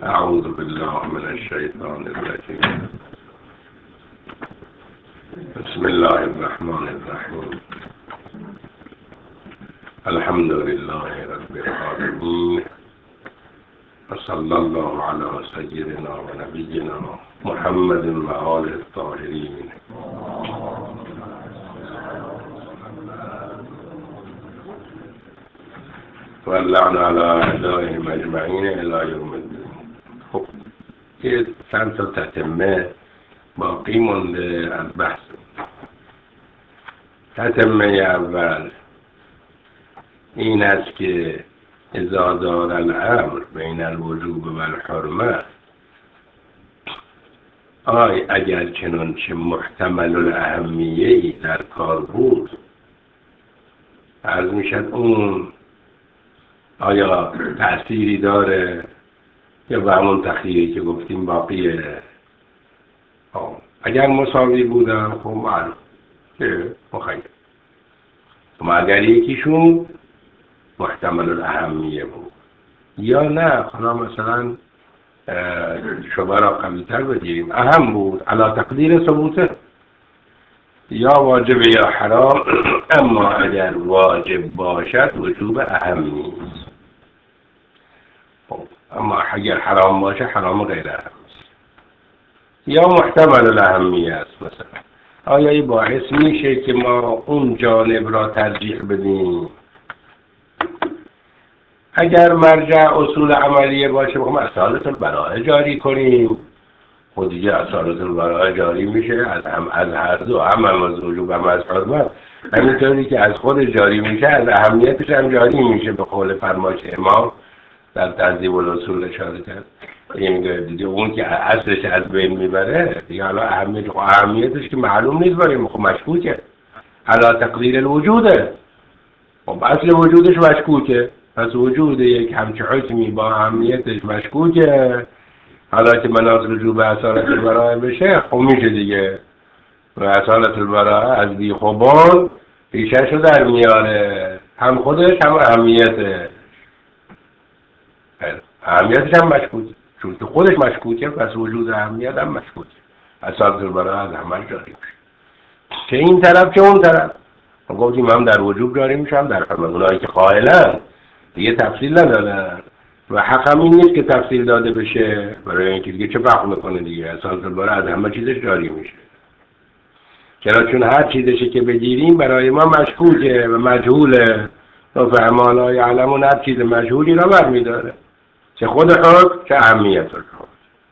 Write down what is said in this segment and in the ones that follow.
أعوذ بالله من الشيطان الرجيم. بسم الله الرحمن الرحيم. الحمد لله رب العالمين، وصلى الله على سيدنا ونبينا محمد وآله الطاهرين. واللعن على أعدائهم أجمعين إلى يوم الدين. خب یه چند تا تتمه باقی مونده از بحث. تتمه اول این است که اذا دار الامر بین الوجوب و الحرمه، اگر چنانچه محتمل الاهمیه‌ای در کار بود، عرض میشد اون آیا تأثیری داره یا به همون تخییری که گفتیم باقیه. اگر مساوی بودن خب معلوم که مخیر، اما اگر یکیشون محتمل الاهمیه بود یا نه، حالا مثلا شبه را قوی‌تر بگیریم، اهم بود علی تقدیر ثبوته، یا واجب یا حرام، اما اگر واجب باشد وجوب اهم نیست. اما اگر حرام باشه حرام غیر اهم است یا محتمل الاهمیه است. مثلا آیا این باعث میشه که ما اون جانب را ترجیح بدیم؟ اگر مرجع اصول عملیه باشه بخوام اصالت البراءه جاری کنیم، خود دیگه اصالت البراءه جاری میشه از هر دو، هم از وجوب هم از حرمت. همینطوری که از خود جاری میشه از اهمیتش هم جاری میشه، به قول فرمایش امام در تهذیب الاصول اشاره کرد. این دیگه اون که اصلش از بین میبره دیگه، حالا اهمیتش که معلوم نیست برای خب مشکوکه، علی تقدیر الوجوده. خب اصل وجودش مشکوکه، پس وجود یک همچه حکمی با اهمیتش مشکوکه، حالا که مناط رجوع به اصالت البراءه بشه خب میشه دیگه. و اصالت البراءه از بی خبال پیشش رو در میاره، هم خودش هم اهمیتش. اهمیتش هم مشکوکه، چون که خودش مشکوکه پس وجود اهمیت هم مشکوکه. اصالت البراءه از همه جاری میشه، چه این طرف چه اون طرف. ما گفتیم هم در وجوب جاری میشه هم در حرمت. اونایی که قائلن دیگه تفصیل ندادن و حق هم این نیست که تفصیل داده بشه، برای اینکه دیگه چه فرق میکنه دیگه، اصالت البراءه از همه چیزش جاری میشه. چرا؟ چون هر چیزشی که بگیریم برای ما مشکوکه و مجهوله، و فهم لا یعلمون هر چیز مجهولی را برمیداره، چه خود حکم چه اهمیت حکم،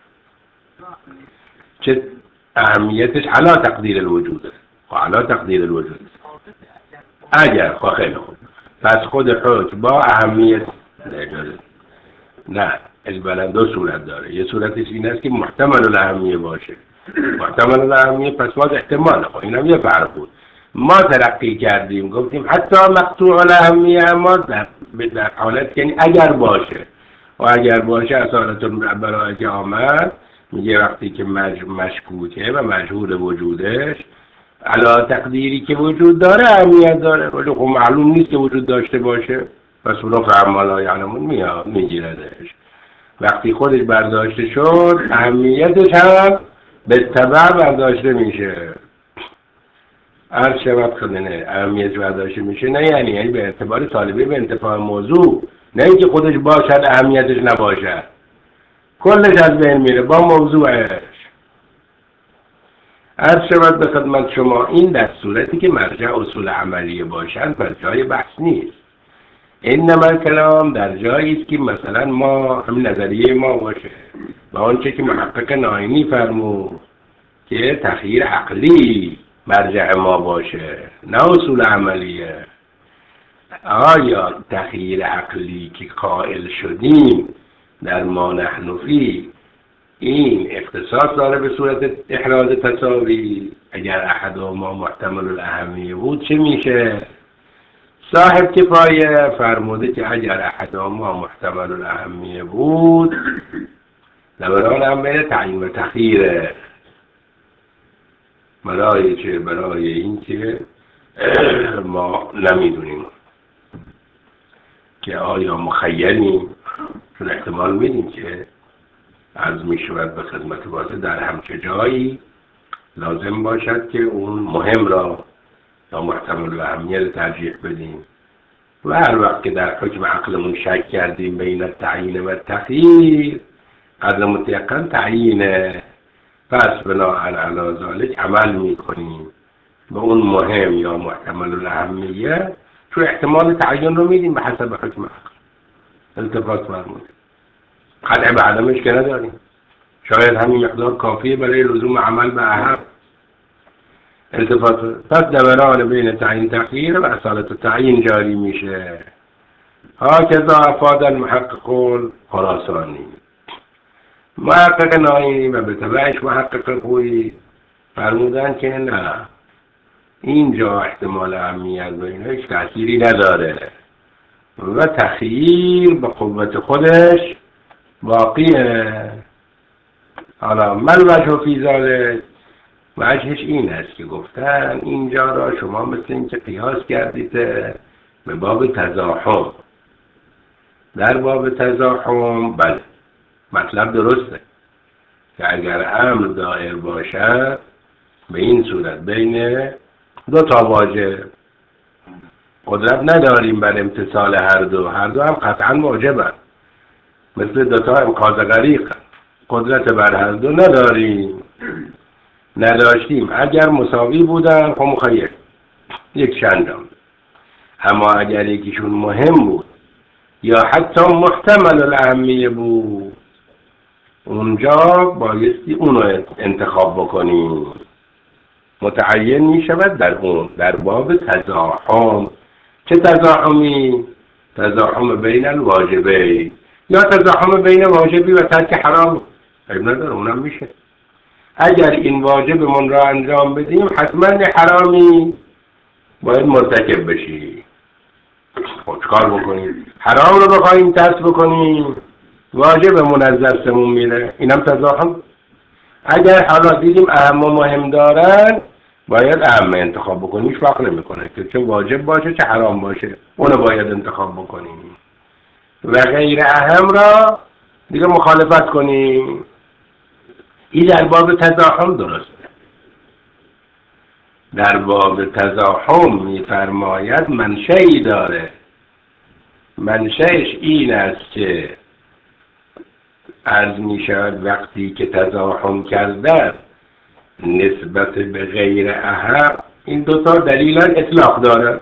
چه اهمیتش علی تقدیر الوجوده. علی تقدیر الوجود اگر خیلی خوب، پس خود حکم با اهمیت نه البته دو صورت داره. یه صورتش این است که محتمل الاهمیه باشه. محتمل الاهمیه پس باز احتمال، خب اینم یه فرق بود. ما ترقی کردیم گفتیم حتی مقطوع الاهمیه، اما در حالت یعنی اگر باشه، و اگر باشه اصالت البراءه که آمد میگه وقتی که مشکوکه و مجهول وجودش علا تقدیری که وجود داره اهمیت داره، ولی خب معلوم نیست که وجود داشته باشه، پس اونو فهم لا یعلمون میگیردش. وقتی خودش برداشته شد اهمیتش هم به تبع برداشته میشه. هر شباب خدنه اهمیت برداشته میشه، نه یعنی به اعتبار طالبی به انتفاع موضوع، نه اینکه خودش باشد اهمیتش نباشد، کلش از بین میره با موضوعش. عرض شود به خدمت شما این در صورتی که مرجع اصول عملیه باشند بر جای بحث نیست. انما کلام در جایی است که مثلا ما همین نظریه ما باشه و آنچه که محقق ناینی فرمود که تخییر عقلی مرجع ما باشه نه اصول عملیه. آیا تخییر عقلی که قائل شدیم در ما نحن فی این اختصاص داره به صورت احراز تساوی؟ اگر احد ما محتمل الاهمیه بود چه میشه؟ صاحب کفایه فرموده که اگر احد ما محتمل الاهمیه بود لبران هم بین تعیین و تخییره. برای چه؟ برای این که ما نمیدونیم که آیا مخیریم، چون احتمال میدیم که عرض می شود به خدمت واضح در همچه جایی لازم باشد که اون مهم را یا محتمل الاهمیت رو ترجیح بدیم و هر وقت که در حکم عقلمون شک کردیم بین تعیین و تخییر قدر متیقن تعیینه، پس بناء علی ذلک عمل میکنیم به اون مهم یا محتمل الاهمیت، چون احتمال تعیین رو میدیم به حسب حکم عقل. التفات فرمودید. قطع به عدمش که نداریم، شاید همین مقدار کافیه برای لزوم عمل به اهم. التفات. پس دوران بین تعیین تخییر و اصالت تعیین جاری میشه. هاکذا افاد المحقق الخراسانی. محقق ناینی و به تبعش محقق خویی فرمودن که نه، اینجا احتمال اهمیت و اینها هیچ تأثیری نداره و تخییر به قوت خودش باقیه. حالا من وجه فی ذلک، وجهش این است که گفتن اینجا را شما مثل این که قیاس کردید به باب تزاحم. در باب تزاحم بله مطلب درسته که اگر امر دایر باشد به این صورت بین دو تا واجب قدرت نداریم بر امتثال هر دو هم قطعا واجبن، مثل دو تا انقاذ غریق قدرت بر هر دو نداشتیم. اگر مساوی بودن خب مخیر یک چندم، اما اگر یکیشون مهم بود یا حتی محتمل الاهمیه بود اونجا بایستی اونو انتخاب بکنیم. متعین می شود در باب تزاحم. چه تزاحمی؟ تزاحم بین الواجبین یا تزاحم بین واجبی و ترک حرام. عیب نداره، اونم میشه. اگر این واجب من را انجام بدیم حتما حرامی باید مرتکب بشی. خب چکار بکنیم؟ حرام رو بخوایم ترک بکنیم واجبمون از دستمون میره، اینم تزاحم. اگر حالا دیدیم اهم و مهم دارن باید اهم انتخاب بکنیم، هیچ فرق نمیکنه که چه واجب باشه چه حرام باشه، اونو باید انتخاب بکنیم و غیر اهم را دیگه مخالفت کنیم. این در باب تزاحم درسته. در باب تزاحم میفرماید منشأی داره. منشأش این است که عرض می شود وقتی که تزاحم کردن نسبت به غیر اهم، این دوتا دلیلن اطلاق دارن،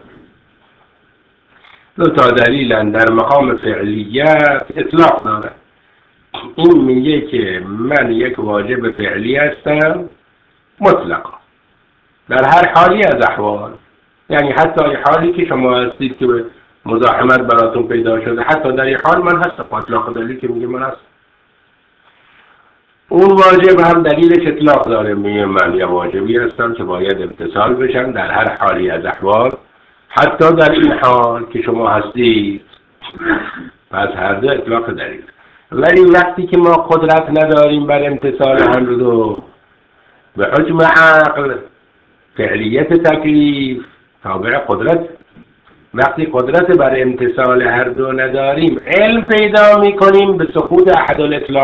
دوتا دلیلن در مقام فعلیت اطلاق دارن. این میگه که من یک واجب فعلی هستم مطلقا در هر حالی از احوال، یعنی حتی حالی که شما هستید که مزاحمت براتون پیدا شده، حتی در این حال من هستم، اطلاق دلیل که میگه من هستم. اون واجب هم دلیلش اطلاق داره، میگه من یا واجبی هستم که باید امتثال بشم در هر حالی از احوال، حتی در این حال که شما هستید. پس هر دو اطلاق دلیل. ولی وقتی که ما قدرت نداریم بر امتثال هر دو به حکم عقل فعلیت تکلیف تابع قدرت، وقتی قدرت بر امتثال هر دو نداریم علم پیدا میکنیم به سقوط احد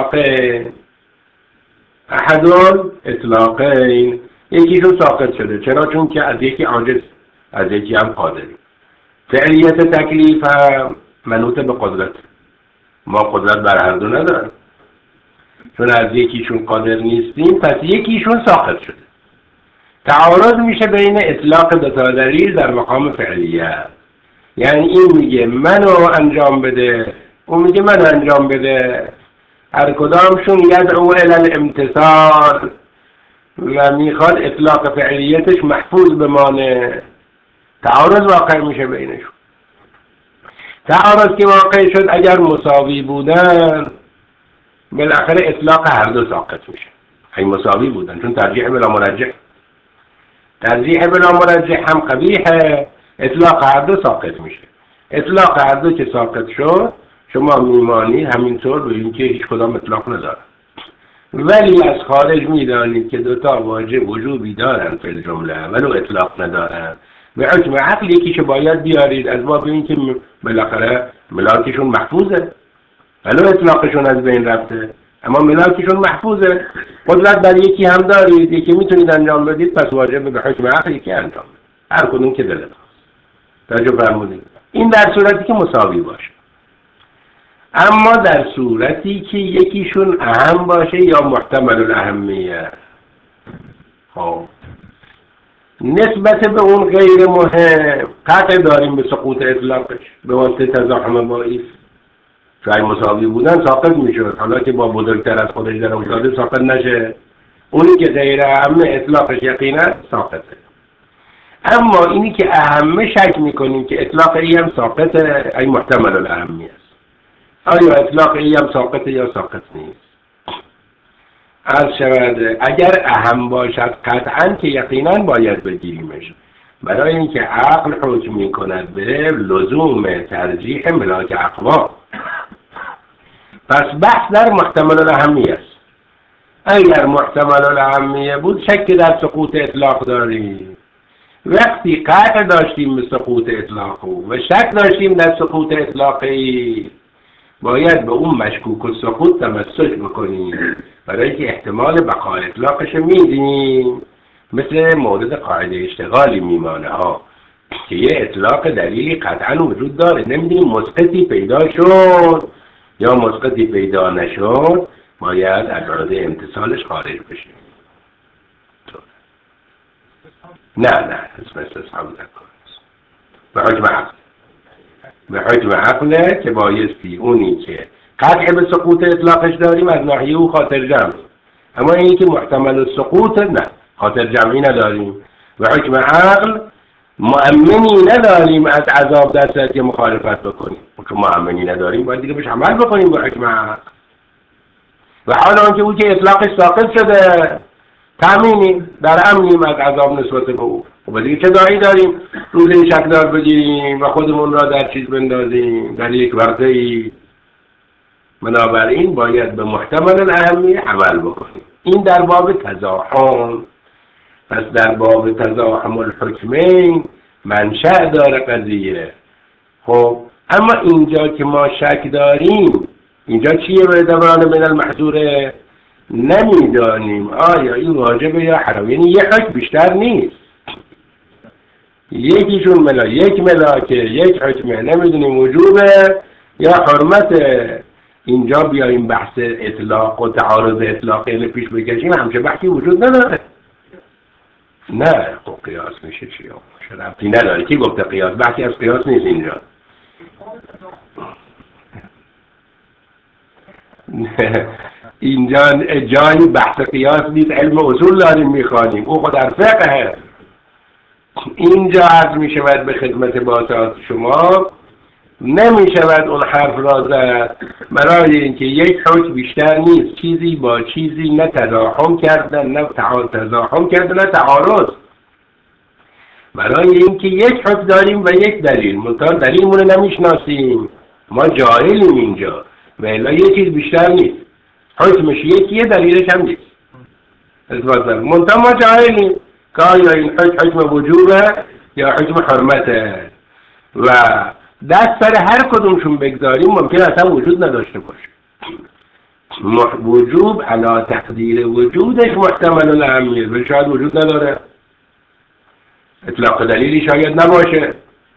الاطلاقین، یکیشون ساقط شده. چرا؟ چون که از یکی عاجز از یکی هم قادری. فعلیت تکلیف هم منوط به قدرت، ما قدرت بر هر دو نداریم، چون از یکیشون قادر نیستیم پس یکیشون ساقط شده. تعارض میشه بین اطلاق دو تا دلیل در مقام فعلیت، یعنی این میگه منو انجام بده، اون میگه منو انجام بده، هر کدامشون یدعو الی الامتثال و میخواد اطلاق فعلیتش محفوظ بمانه. تعارض واقع میشه بینشون. تعارض که واقع شد اگر مساوی بودن بالاخره اطلاق هر دو ساقط میشه. این مساوی بودن، چون ترجیح بلا مرجح هم قبیحه، اطلاق هر دو ساقط میشه. اطلاق هر دو که ساقط شد شما میمانی همینطور به اینکه هیچ کدام اطلاق نداره. ولی از خارج میدانید که دوتا واجب وجوبی دارن فی الجمله ولو اطلاق ندارن، به حکم عقل یکیشو باید بیارید از باب اینکه بالاخره ملاکشون محفوظه ولو اطلاقشون از بین رفته. اما ملاکشون محفوظه. قدرت بر یکی هم دارید، یکی میتونید انجام بدید، پس واجب به حکم عقل یکی انجام بدید، هر کدوم که دلتون توجه فرمودید. این در صورتی که مساوی باشه. اما در صورتی که یکیشون اهم باشه یا محتمل الاهمیه، خب نسبت به اون غیر مهم قطع داریم به سقوط اطلاقش به واسطه تزاحم باعث. شاید مساوی بودن ساقط میشد، حالا که با بزرگتر از خودش در افتاده ساقط نشه. اونی که غیر اهم اطلاقش یقینا ساقطه. اما اینی که اهمه شک میکنیم که اطلاق ای هم ساقطه، ای محتمل الاهمی است. آیا اطلاق ای هم ساقطه یا ساقط نیست؟ عرض شود اگر اهم باشد قطعا که یقینا باید بگیریمش، برای اینکه عقل حکم میکند به لزوم ترجیح ملاک اقوا. پس بحث در محتمل الاهمیه است. اگر محتمل الاهمیه بود شک در سقوط اطلاق داریم. وقتی قطع داشتیم به سقوط اطلاق و شک داشتیم در سقوط اطلاقی، باید به اون مشکوک و سقوط تمسک بکنیم، برای که احتمال بقای اطلاقش میدیم. مثل مورد قاعده اشتغالی میمانه ها که یه اطلاق دلیلی قطعا وجود داره، نمیدونیم مسقطی پیدا شد یا مسقطی پیدا نشد، باید از رابطه امتصالش خارج بشیم. نه اسم استصحاب نکنیم. به حکم عقل، به حکم عقله که بایستی اونی که قطع به سقوط اطلاقش داریم از ناحیه او خاطر جمعی، اما اینی که محتمل سقوط نه، خاطر جمعی نداریم. به حکم عقل مؤمنی نداریم از عذاب در صورت که مخالفت بکنیم، چون مؤمنی نداریم باید دیگه بهش عمل بکنیم به حکم عقل. و حالا آنکه او که اطلاقش ساقط شده تأمینیم، در امنیم از عذاب نسبت به او، و دیگه چه داعی داریم روز این شکلار بگیریم و خودمون را در چیز بندازیم در یک ورقه‌ای. بنابراین باید به محتمل الاهمیه عمل بکنیم. این در باب تزاحم. پس در باب تزاحم الحکمین منشأ داره قضیه. خب اما اینجا که ما شک داریم، اینجا چیه؟ به دوران من المحظوره، نمیدانیم آیا این واجبه یا حرام، یعنی یک حکم بیشتر نیست، یکیشون یک ملاکه، یک حکمه، نمیدونیم وجوبه یا حرمته. اینجا بیاییم بحث اطلاق و تعارض اطلاقی پیش بکشیم، همچه بحثی وجود نداره. نه خب قیاس میشه چی؟ ربطی نداره. کی گفته قیاس؟ بحثی از قیاس نیست اینجا. اینجا جایی بحث قیاس نیست، علم اصول داریم میخوانیم، او خود در فقه. اینجا عرض میشود به خدمت باسط شما، نمیشود اون حرف را زد، برای اینکه یک حکم بیشتر نیست، چیزی با چیزی نه تزاحم کردن نه تزاحم کردن نه تعارض. برای اینکه یک حکم داریم و یک دلیل، منتها دلیلمون نمیشناسیم، ما جاهلیم اینجا، و الا یک چیز بیشتر نیست، حکمش یکیه دلیلش هم نیست، منتها ما جاهلیم که آیا این حکم وجوبه یا حکم حرمته، و دست سر هر کدومشون بگذاریم ممکن اصلا وجود نداشته باشه. وجوب علا تقدیر وجودش محتمل الاهمیه، ولی شاید وجود نداره، اطلاق دلیلی شاید نباشه.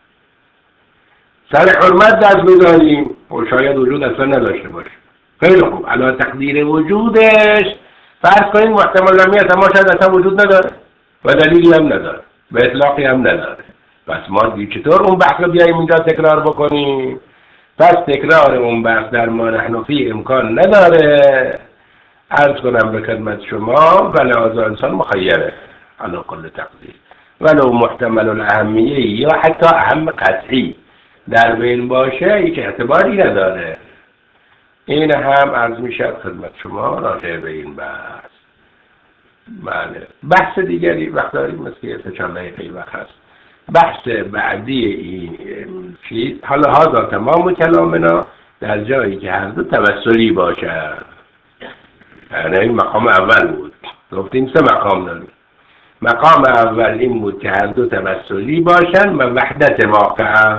سر حرمت دست بزنیم و شاید وجود اصلا نداشته باشه. خیلی خوب، علا تقدیر وجودش فرض کنیم محتمل الاهمیه، اما شاید اصلا وجود نداره و دلیلی هم نداره و اطلاقی هم نداره. پس ما دیگه چطور اون بحث رو بیاییم اینجا تکرار بکنیم؟ پس تکرار اون بحث در ما نحنفی امکان نداره. عرض کنم به خدمت شما ولهذا انسان مخیره علا کل تقدیر، ولو محتمل الاهمیه یا حتی اهم قطعی در بین باشه هیچ اعتباری نداره. این هم عرض میشه خدمت شما راجع به این بحث. بله بحث دیگری وقت داریم، مثل چند دقیقه وقت هست. بحث بعدی این چیز، حالا هذا تمام کلامنا در جایی که هر دو توسلی باشه. یعنی این مقام اول بود، گفتیم 3 مقام داریم. مقام اول این بود که هر دو توسلی باشن و وحدت واقعه.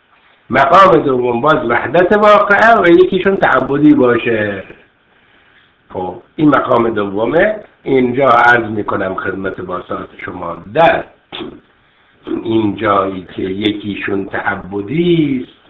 مقام دوم باز وحدت واقعه و یکیشون تعبدی باشه. خب این مقام دومه. اینجا عرض میکنم خدمت باسط شما در این جایی که یکیشون تعبدی است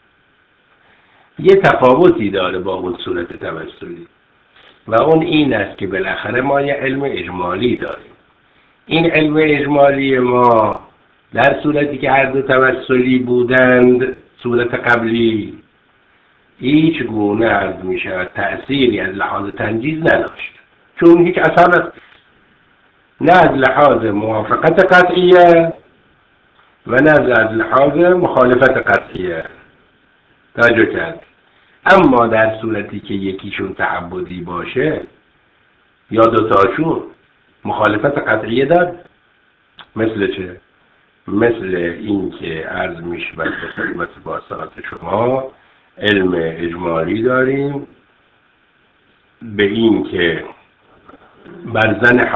یه تفاوتی داره با اون صورت توسلی و اون این است که بالاخره ما یه علم اجمالی داریم. این علم اجمالی ما در صورتی که هر دو توسلی بودند صورت قبلی هیچ گونه عرض می شود تأثیری از لحاظ تنجیز نداشت، چون هیچ اثر نه از لحاظ موافقت قطعیه و نه از لحاظ مخالفت قطعیه. توجه کرد. اما در صورتی که یکیشون تعبدی باشه یا دوتاشون مخالفت قطعیه داد، مثل چه؟ مثل این که عرض میشه به خدمت باسط شما علم اجمالی داریم به این که بر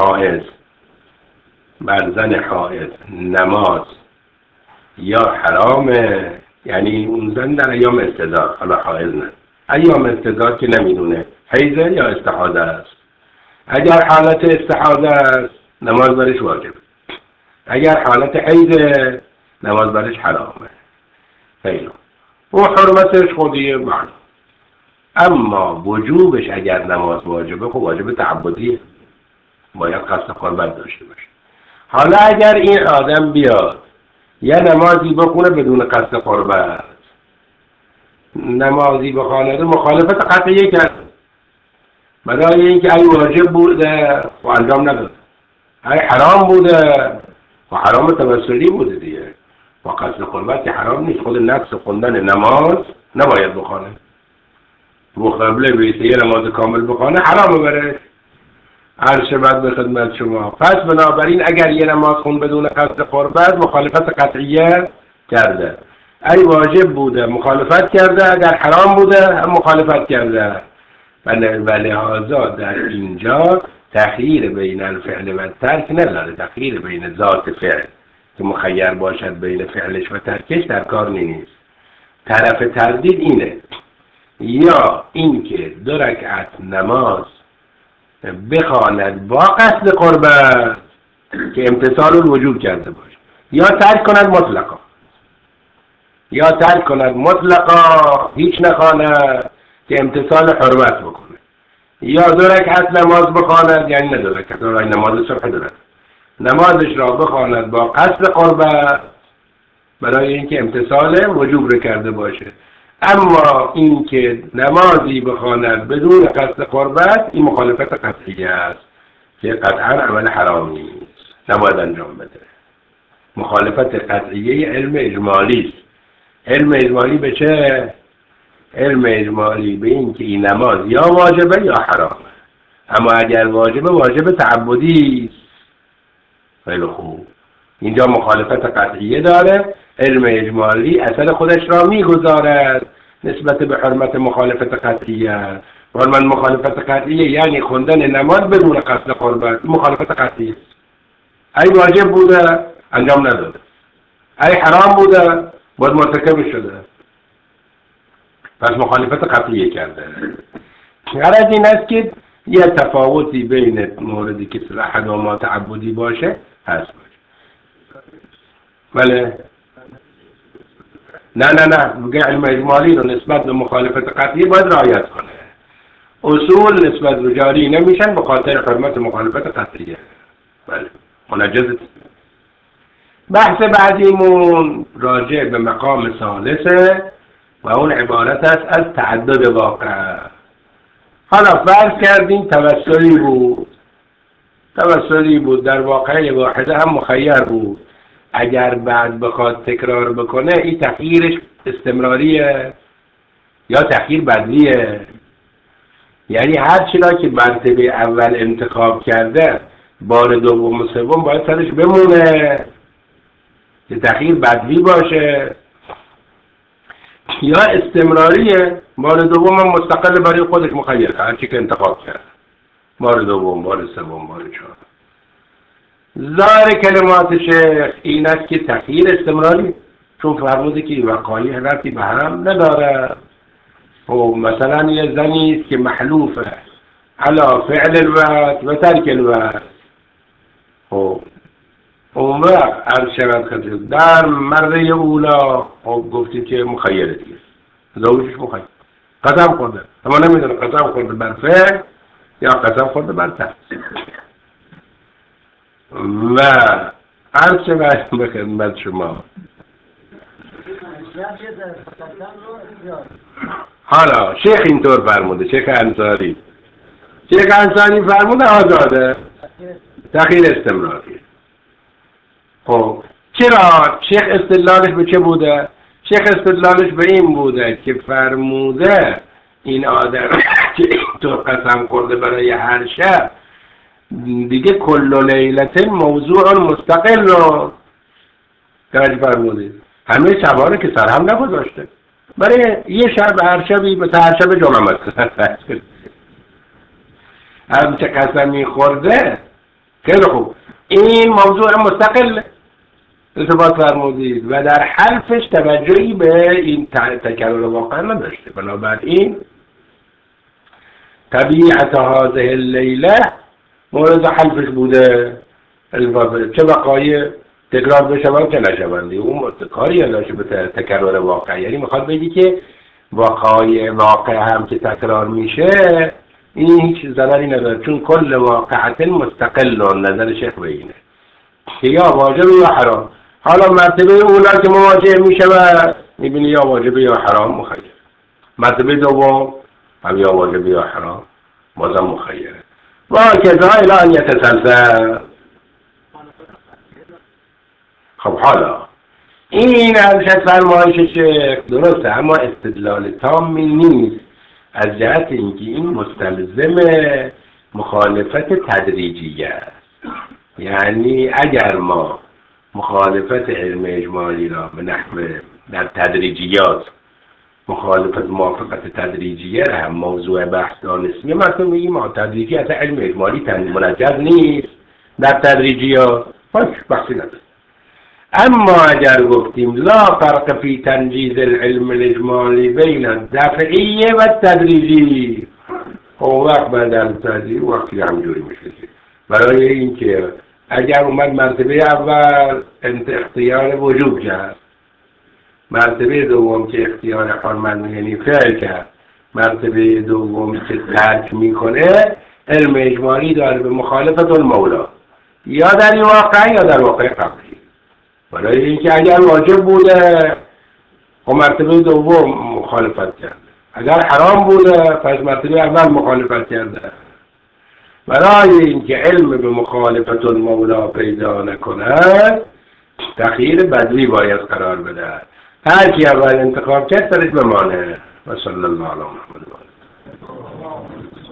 زن حائض نماز یا حرامه، یعنی اون زن در ایام استحاضه، حالا حائض نه، ایام استحاضه که نمیدونه حیضه یا استحاضه است. اگر حالت استحاضه است نماز برش واجب، اگر حالت حیضه نماز برش حرامه. خیلی و حرمتش خودیه معلوم. اما وجوبش اگر نماز واجبه خب واجب تعبدیه، باید قصد قربت داشته باشه. حالا اگر این آدم بیاد یه نمازی بخونه بدون قصد قربت، نمازی بخواند مخالفت قطعیه کرد، برای اینکه ای واجب بوده و انجام نداد، ای حرام بوده و حرام توسلی بوده دیگه، و قصد قربت حرام نیست. خود نفس خوندن نماز نباید بخونه، و قبله بیسته یه نماز کامل بخونه حرامه بره. عرض شود به خدمت شما. پس بنابراین اگر یه نماز خون بدون قصد قربت مخالفت قطعیه کرده، ای واجب بوده مخالفت کرده، اگر حرام بوده هم مخالفت کرده. و لحاظا در اینجا تخییر بین الفعل و ترک نداره. تخییر بین ذات فعل که مخیر باشد بین فعلش و ترکش در کار نیست. طرف تردید اینه، یا اینکه 2 رکعت نماز بخواند با قصد قربت که امتثال الوجوب کرده باشه، یا ترک کند مطلقا، یا ترک کند مطلقا هیچ نخواند که امتثال حرمت بکنه، یا 2 رکعت نماز بخواند، یعنی نه 2 رکعت، نماز صبح 2 رکعت نمازش را بخواند با قصد قربت برای اینکه امتثال وجوب رو کرده باشه. اما این که نمازی بخواند بدون قصد قربت این مخالفت قطعیه است که قطعا عمل حرامی نیست، نباید انجام بده. مخالفت قطعیه علم اجمالی است. علم اجمالی به چه؟ علم اجمالی به این که این نماز یا واجبه یا حرامه. اما اگر واجبه واجب تعبدی است. خیلی خوب، اینجا مخالفت قطعیه داره. علم اجمالی اثر خودش را میگذارد نسبت به حرمت مخالفت قطعیه. حرمت مخالفت قطعیه یعنی خوندن نماز بدون قصد قربت، مخالفت قطعیه است. ای واجب بوده انجام نداده، ای حرام بوده باید مرتکب شده، پس مخالفت قطعیه کرده. غرض این است که یه تفاوتی بین موردی که احد و ما تعبدی باشه هست. بله نه میگه علم اجمالی رو نسبت به مخالفت قطعی باید رعایت کنه. اصول نسبت به جاری نمیشن به خاطر حرمت مخالفت قطعیه. بله منجزه. بحث بعدیمون راجع به مقام ثالثه و اون عبارت است از تعدد واقع. حالا فرض کردیم توسلی بود در واقعه واحده هم مخیر بود. اگر بعد بخواد تکرار بکنه این تغییرش استمراریه یا تغییر بدلیه؟ یعنی هر چیزا که مرتبه اول انتخاب کرده بار دوم و سوم باید سرش بمونه که تغییر بدلی باشه، یا استمراریه بار دوم هم مستقل برای خودش مخیر هر چی که انتخاب کرد، بار دوم، بار سوم، بار چهارم. ظاهر کلمات شیخ این است که تغییر استمراری، چون فرموده که وقایع ربطی به هم نداره. و مثلا یه زنی است که محلوفه علا فعل الوقت و ترک الوقت. خب اون وقت عرض شود خدمت در مرده اولا خب گفتیم که مخیره دیگه، زوجش مخیر قسم خورده، اما نمیدونه قسم خورده بر فعل یا قسم خورده بر ترک. و عرض شود به خدمت شما حالا شیخ اینطور فرموده، شیخ انصاری فرموده آزاده تأخیر استمراری. خب چرا شیخ استدلالش به چه بوده؟ شیخ استدلالش به این بوده که فرموده این آدم که اینطور قسم کرده برای هر شب دیگه کل لیلت موضوع مستقل رو توجه فرمودید، همه شبانه که سر هم نگذاشته برای یه شب، هر شبی مثل هر شب جمعه مثلا هم چه قسمی خورده. خیلی خوب، این موضوع مستقل ارتباط فرمودید و در حرفش توجهی به این تکرار واقعا نداشته. بنابراین طبیعت هذه اللیله مورد حلفش بوده، چه وقایع تکرار بشوند چه نشوندی، اون کاری نداشته به تکرار واقع. یعنی میخواد بگی که وقایع واقع هم که تکرار میشه این هیچ ضرری نداره، چون کل واقعت مستقل. نظر شیخ به اینه که یا واجب یا حرام. حالا مرتبه اولا که مواجه میشه و میبینی یا واجب یا حرام مخیر، مرتبه دوم هم یا واجب یا حرام بازم مخیره و کذا الی ان یتسلسل. خب حالا این ارشد فرمایش شیخ درسته، اما استدلال تامی نیست از جهت اینکه این مستلزم مخالفت تدریجیه است. یعنی اگر ما مخالفت علم اجمالی را به نحو در تدریجیات مخالفت موافقت تدریجیه را هم موضوع بحث دانستیم، مثلا میگیم ما تدریجیت علم اجمالی منجز نیست در تدریجیات، بحثی نداره. اما اگر گفتیم لا فرق فی تنجیز العلم الاجمالی بین الدفعیه و تدریجی، اون وقت بعد از تدریج وقتی همجوری میشه. برای اینکه اگر اومد مرتبه اول اختیار وجوب کرد، مرتبه دوم که اختیار حرمت یعنی فعل کرد، مرتبه دوم که ترک میکنه، علم اجمالی داره به مخالفت المولا یا در واقع یا در واقع قبلی. برای اینکه اگر واجب بوده و مرتبه دوم مخالفت کرده، اگر حرام بوده پس مرتبه اول مخالفت کرده. برای اینکه علم به مخالفت المولا پیدا نکند تأخیر بدوی باید قرار بده. هر کی اول انتخاب کرد سرش بمانه. و صلی الله علی محمد.